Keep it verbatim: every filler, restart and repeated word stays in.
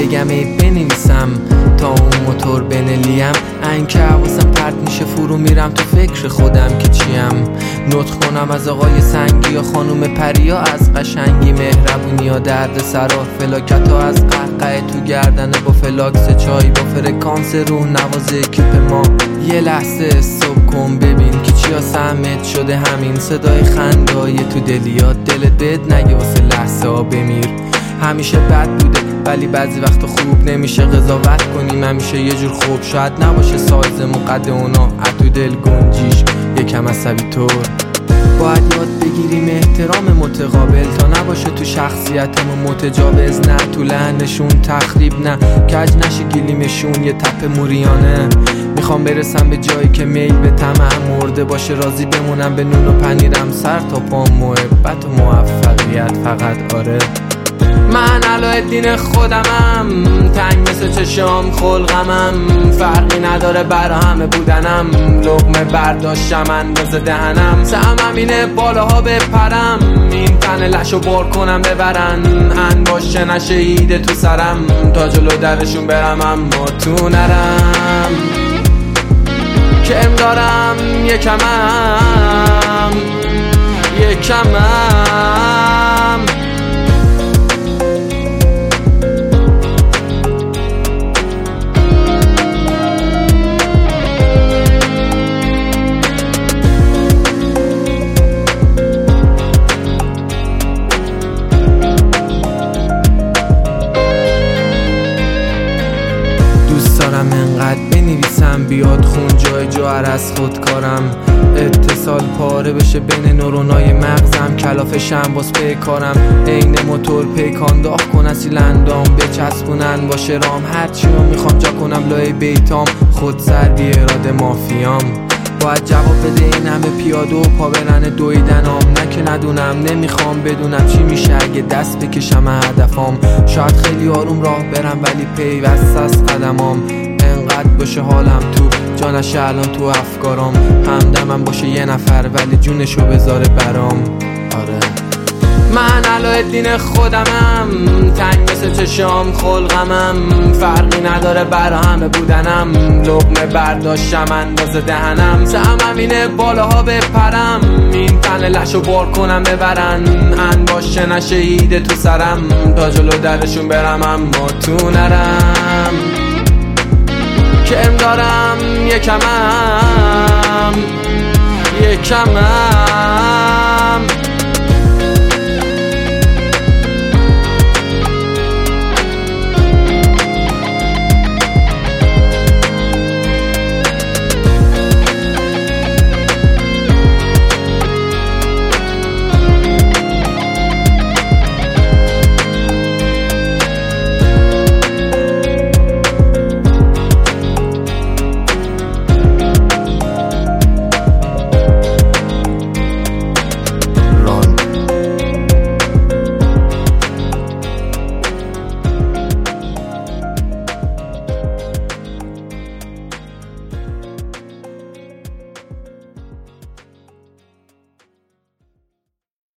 بگم ای بنویسم تا اون موتور بنلیم. این که حواسم پرت میشه فرو میرم تو فکر خودم که چیم. نطق کنم از آقای سنگی یا خانوم پریا، از قشنگی مهربونی یا درد سرا، فلاکت ها از قهقه تو گردن با فلاکس چای، با فرکانس روح نواز اکیپ ما. یه لحظه استوب کن ببین که چیا سهمت شده همین صدای خندای تو دلیات. دلت بد نگه واسه لحظه ها بمیر. همیشه بد بوده ولی بعضی وقتا خوب نمیشه قضاوت کنیم. همیشه یه جور خوب شاید نباشه سایز مقد اونا، اتو دل گنجیش یکم عصبی طور. باید یاد بگیریم احترام متقابل تا نباشه تو شخصیتمون متجاوز. نه تو لحنشون تخریب، نه کج نشه گلیمشون یه تپ موریانه. میخوام برسم به جایی که میل به طمع مرده باشه، راضی بمونم به نون و پنیرم سر تا پام. محبت و موفقیت فقط آره. من علایالدین خودمم، تنگ مثل چشام خلقمم، فرقی نداره برا همه بودنم. لقمه برداشتم اندازه دهنم، سهمم اینه بالاها بپرم، این تن لشو بار کنم ببرن. انباشه نشه ایده تو سرم، تا جلو درشون برم اما تو نرم. کرم دارم یکمم یکمم. دارم انقدر بنویسم بیاد خون جای جوهر از خودکارم. اتصال پاره بشه بین نورونای مغزم، کلافشم باز پیکارم. عین موتور پیکان داغ کن اصیل اندام، بچسبونن باشه رام. هرچی رو میخوام جا کنم لای بیتام، خود سر بی اراده مافیام. باید جواب بده این همه پیاده و پا برن دویدنام. نه که ندونم نمیخوام بدونم چی میشه اگه دست بکشم هدفام. شاید خیلی آروم راه برم ولی پیوست از قدمام. انقدر باشه حالم تو جانش الان تو افکارام. همدمم باشه یه نفر ولی جونشو بذاره برام. آره من علایالدین خودمم، تنگ مثل چشام خلقمم، فرقی نداره برا همه بودنم. لقمه برداشتم اندازه دهنم، سهمم اینه بالاها بپرم، این تن لشو بار کنم ببرن. انباشه نشه ایده تو سرم، تا جلو درشون برم اما تو نرم. کرم دارم یکمم یکمم.